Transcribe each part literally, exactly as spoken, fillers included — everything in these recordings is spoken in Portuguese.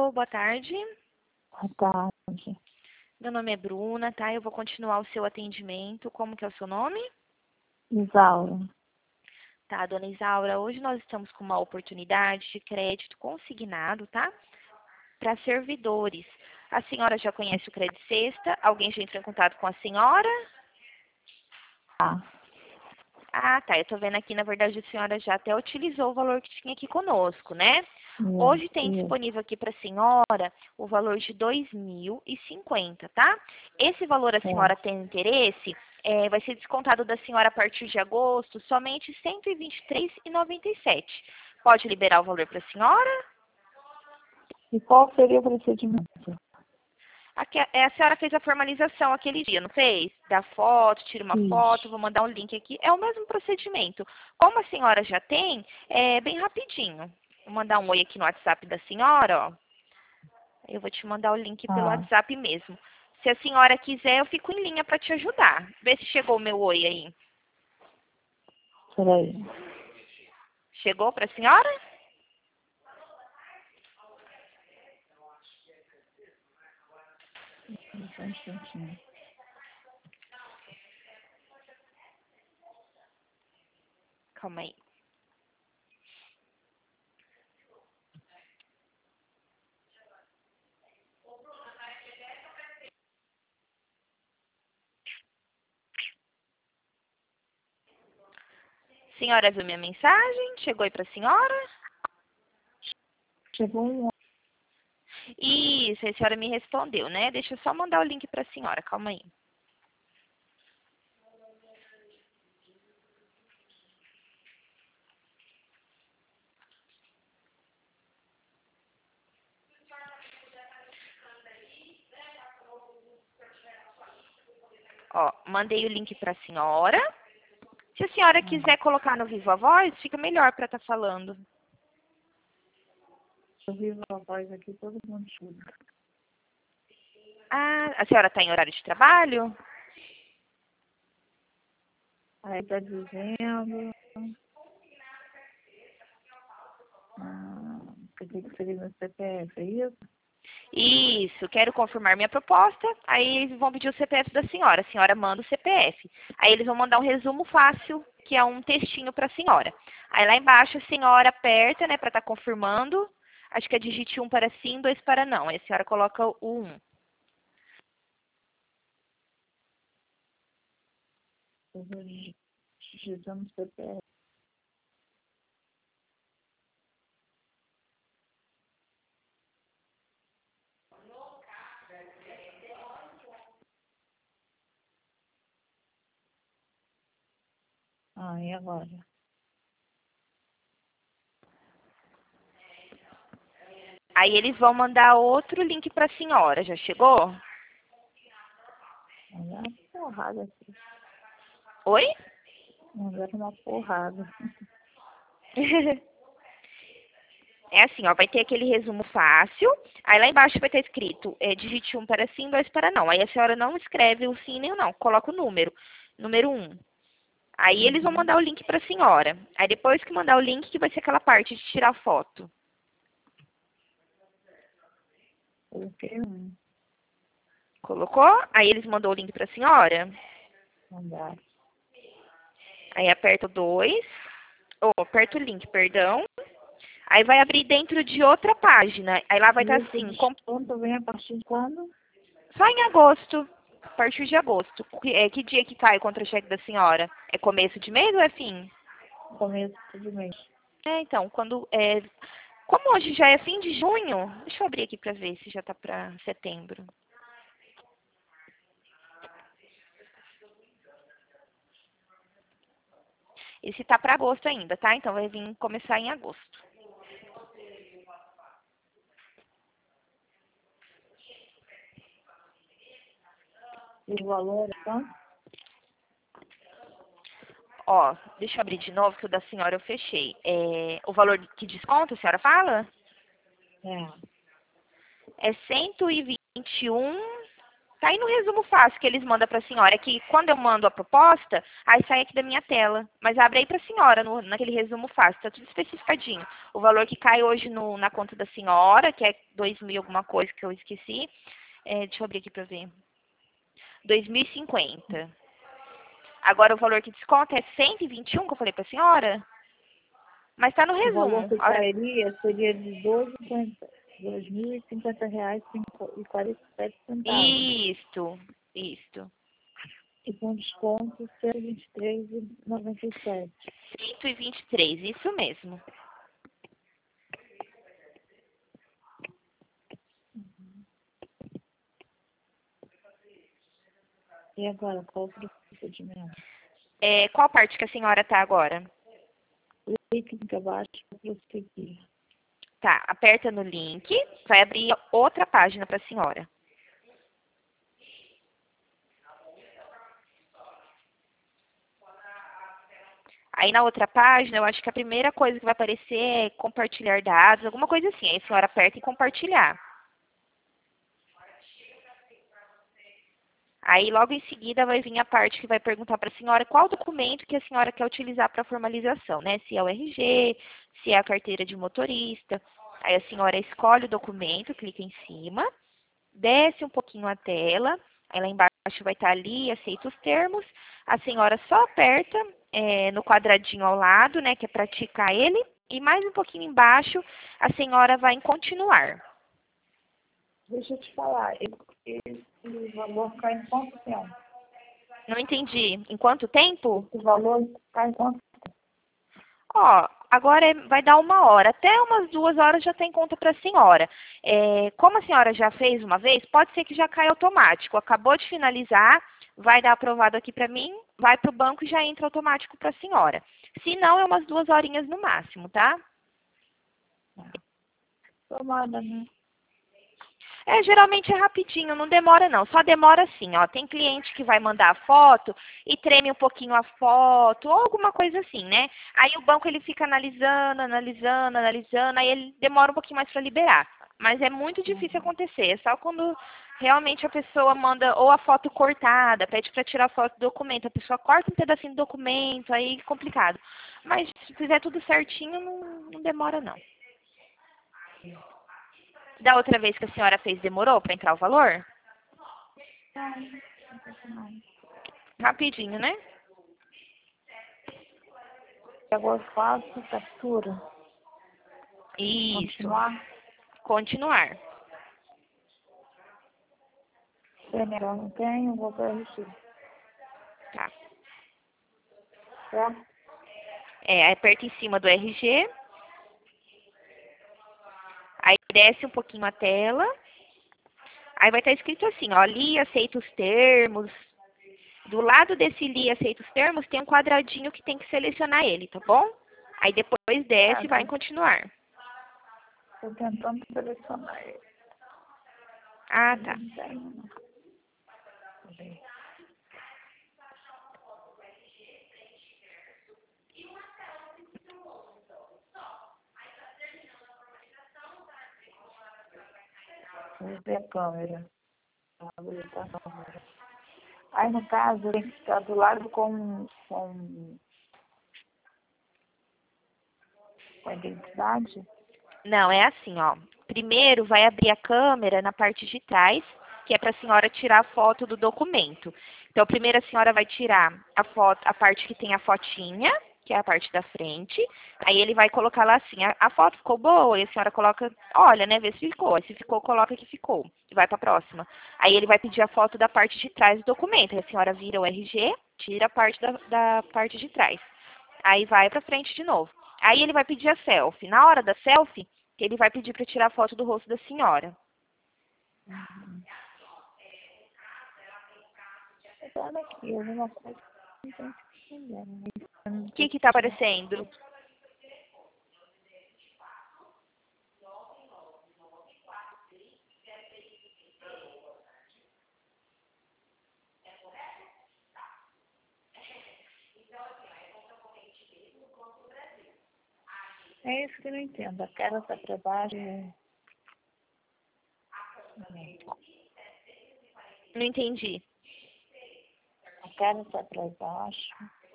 Alô, boa tarde. Boa tarde. Meu nome é Bruna, tá? Eu vou continuar o seu atendimento. Como que é o seu nome? Isaura. Tá, dona Isaura, hoje nós estamos com uma oportunidade de crédito consignado, tá? Para servidores. A senhora já conhece o Crédito Sexta? Alguém já entrou em contato com a senhora? Tá. Ah, tá. Eu tô vendo aqui, na verdade, a senhora já até utilizou o valor que tinha aqui conosco, né? Isso, Hoje tem isso. disponível aqui para a senhora o valor de dois mil e cinquenta, tá? Esse valor a senhora tem interesse, é, vai ser descontado da senhora a partir de agosto somente cento e vinte e três reais e noventa e sete centavos. Pode liberar o valor para a senhora? E qual seria o procedimento? Aqui, é, a senhora fez a formalização aquele dia, não fez? Da foto, tira uma foto, Isso. vou mandar um link aqui. É o mesmo procedimento. Como a senhora já tem, é bem rapidinho. Vou mandar um oi aqui no WhatsApp da senhora, ó. Eu vou te mandar o link pelo Ah, WhatsApp mesmo. Se a senhora quiser, eu fico em linha para te ajudar. Vê se chegou o meu oi aí. peraí. Chegou para a senhora? Só um instantinho. Calma aí. Senhora viu minha mensagem? Chegou aí para a senhora? Chegou um... Isso, a senhora me respondeu, né? Deixa eu só mandar o link para a senhora. Calma aí. Ó, mandei o link para a senhora. Se a senhora quiser colocar no Viva Voz, fica melhor para estar falando. Eu vivo a voz aqui, todo mundo chuta. Ah, a senhora está em horário de trabalho? Aí tá dizendo... Ah, que tem que seguir no C P F, é isso? Isso, quero confirmar minha proposta. Aí eles vão pedir o C P F da senhora. A senhora manda o C P F. Aí eles vão mandar um resumo fácil, que é um textinho para a senhora. Aí lá embaixo a senhora aperta, né, para estar confirmando. Acho que é digite um para sim, dois para não. Aí a senhora coloca o um. Eu vou digitando no C P F. Ah, e agora? Aí eles vão mandar outro link para a senhora. Já chegou? Mandaram uma porrada aqui. Oi? Mandaram uma porrada. É assim, ó, vai ter aquele resumo fácil, aí lá embaixo vai estar escrito, é, digite um para sim, dois para não. Aí a senhora não escreve o sim nem o não, coloca o número, número um. Aí eles vão Uhum. mandar o link para a senhora. Aí depois que mandar o link, que vai ser aquela parte de tirar foto. Coloquei um. Colocou? Aí eles mandou o link para a senhora. Mandaram. Aí aperta o dois, ou aperta o link, perdão. Aí vai abrir dentro de outra página. Aí lá vai estar E esse assim, com- desconto vem a partir de quando? só em agosto, a partir de agosto. Que, é, que dia que cai o contra-cheque da senhora? É começo de mês ou é fim? Começo de mês. É, então, quando é, como hoje já é fim de junho, deixa eu abrir aqui para ver se já tá para setembro. Esse tá para agosto ainda, tá? Então vai vir começar em agosto. E o valor é quanto? Ó, deixa eu abrir de novo que o da senhora eu fechei. É, o valor que desconta, a senhora fala? É. É cento e vinte e um Tá aí no resumo fácil que eles mandam para a senhora, que quando eu mando a proposta, aí sai aqui da minha tela. Mas abre aí para a senhora, no, naquele resumo fácil, tá tudo especificadinho. O valor que cai hoje no, na conta da senhora, que é dois mil alguma coisa que eu esqueci. É, deixa eu abrir aqui para ver. dois mil e cinquenta. Agora o valor que desconta é cento e vinte e um, que eu falei para a senhora. Mas tá no O valor resumo. que Olha, cairia seria de dois mil e cinquenta reais e quarenta e sete centavos. isto, isto. E com desconto cento e vinte e três reais e noventa e sete centavos. cento e vinte e três, isso mesmo. E agora, qual o procedimento? É, qual parte que a senhora tá agora? Clique aqui abaixo para prosseguir. Tá, aperta no link, vai abrir outra página para a senhora. Aí na outra página, eu acho que a primeira coisa que vai aparecer é compartilhar dados, alguma coisa assim. Aí a senhora aperta em compartilhar. Aí logo em seguida vai vir a parte que vai perguntar para a senhora qual documento que a senhora quer utilizar para a formalização, né? Se é o R G, se é a carteira de motorista. Aí a senhora escolhe o documento, clica em cima, desce um pouquinho a tela, aí lá embaixo vai estar ali, aceita os termos. A senhora só aperta é, no quadradinho ao lado, né, que é praticar ele, e mais um pouquinho embaixo a senhora vai em continuar. Deixa eu te falar, esse valor cai em quanto tempo? Não entendi. Em quanto tempo? Esse valor cai em quanto Ó, agora é- vai dar uma hora. Até umas duas horas já tem conta para a senhora. É, como a senhora já fez uma vez, pode ser que já caia automático. Acabou de finalizar, vai dar aprovado aqui para mim, vai para o banco e já entra automático para a senhora. Se não, é umas duas horinhas no máximo, tá? tomada, né? É, geralmente é rapidinho, não demora não. Só demora assim, ó. Tem cliente que vai mandar a foto e treme um pouquinho a foto, ou alguma coisa assim, né? Aí o banco ele fica analisando, analisando, analisando, aí ele demora um pouquinho mais para liberar. Mas é muito difícil acontecer. É só quando realmente a pessoa manda ou a foto cortada, pede para tirar foto do documento, a pessoa corta um pedacinho do documento, aí é complicado. Mas se fizer tudo certinho, não, não demora não. Da outra vez que a senhora fez, demorou para entrar o valor? Rapidinho, né? Agora eu faço captura. Isso. Continuar. Continuar. C N H não tenho, vou para R G. Tá. Certo? É, aí aperta em cima do R G. Aí desce um pouquinho a tela. Aí vai estar escrito assim, ó, li, aceita os termos. Do lado desse li, aceita os termos, tem um quadradinho que tem que selecionar ele, tá bom? Aí depois desce e vai em continuar. Estou tentando selecionar ele. Ah, tá. Não tenho, não. Vou ver a câmera. Vou habilitar a câmera. Aí, no caso, tem que ficar do lado com, com, com a identidade. Não, é assim, ó. Primeiro vai abrir a câmera na parte de trás, que é para a senhora tirar a foto do documento. Então, primeiro a senhora vai tirar a foto, a parte que tem a fotinha, que é a parte da frente. Aí ele vai colocar lá assim, a, a foto ficou boa? E a senhora coloca, olha, né, vê se ficou. Se ficou, coloca que ficou. E vai para a próxima. Aí ele vai pedir a foto da parte de trás do documento. Aí a senhora vira o R G, tira a parte da, da parte de trás. Aí vai para frente de novo. Aí ele vai pedir a selfie. Na hora da selfie, ele vai pedir para tirar foto do rosto da senhora. Uhum. Olha aqui, alguma coisa que não tem entender. O que que está aparecendo? É isso que eu não entendo. A cara está para baixo. Não entendi. A cara está para baixo.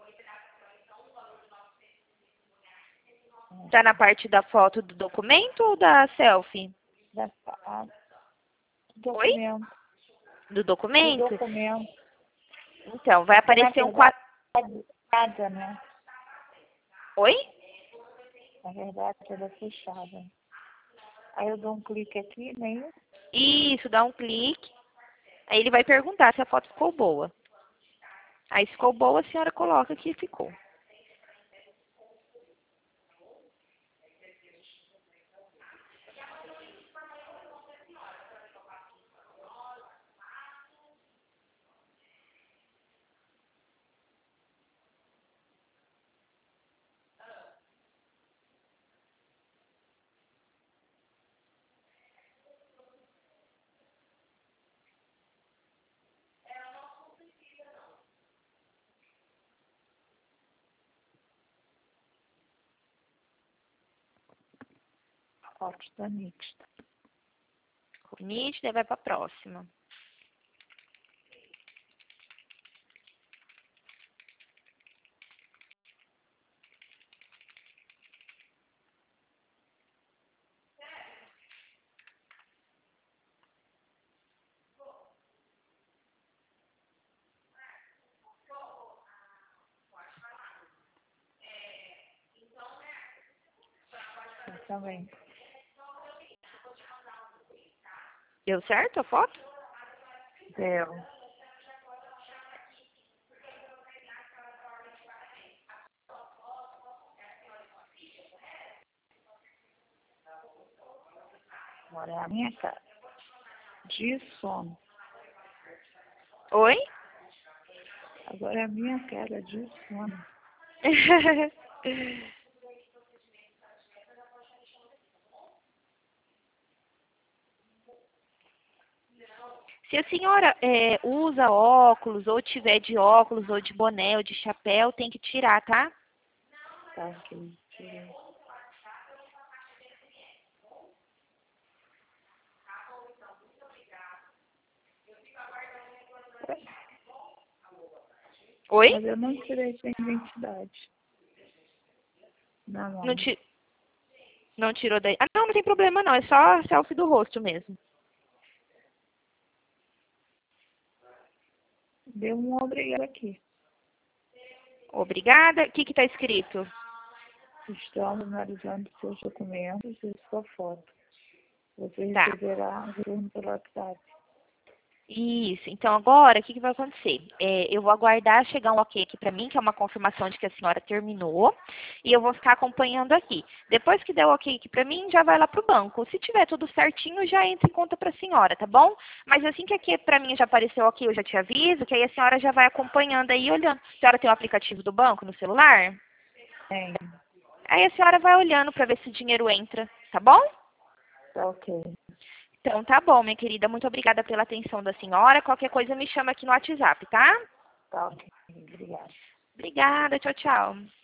Tá na parte da foto do documento ou da selfie? Da, a, do Oi? documento. Do Do documento? documento. Então, vai aparecer um quadro. Nada, né? Oi? Na verdade, ela é fechada. Aí eu dou um clique aqui, né? Isso, dá um clique. Aí ele vai perguntar se a foto ficou boa. Aí se ficou boa, a senhora coloca que ficou. A foto está nítida. Ficou nítida e vai para a próxima. Eu também. Deu certo a foto? Deu. Agora é a minha cara. De sono. Oi? Agora é a minha cara de sono. Se a senhora é, usa óculos, ou tiver de óculos, ou de boné, ou de chapéu, tem que tirar, tá? Tá ok. Tirei. Oi? Mas eu não tirei sem identidade. Não, Não, não. ti... não tirou daí? Ah, não, não tem problema não. É só a selfie do rosto mesmo. Deu um obrigado aqui. Obrigada. O que que tá escrito? Estamos analisando seus documentos e sua foto. Você Tá. receberá um retorno pelo WhatsApp. Isso. Então, agora, o que, que vai acontecer? É, eu vou aguardar chegar um ok aqui para mim, que é uma confirmação de que a senhora terminou, e eu vou ficar acompanhando aqui. Depois que der o ok aqui para mim, já vai lá para o banco. Se tiver tudo certinho, já entra em conta para a senhora, tá bom? Mas assim que aqui para mim já apareceu ok, eu já te aviso, que aí a senhora já vai acompanhando aí, olhando. A senhora tem o aplicativo do banco no celular? Tem. Aí a senhora vai olhando para ver se o dinheiro entra, tá bom? Tá ok. Então, tá bom, minha querida. Muito obrigada pela atenção da senhora. Qualquer coisa me chama aqui no WhatsApp, tá? Tá ok. Obrigada. Obrigada. Tchau, tchau.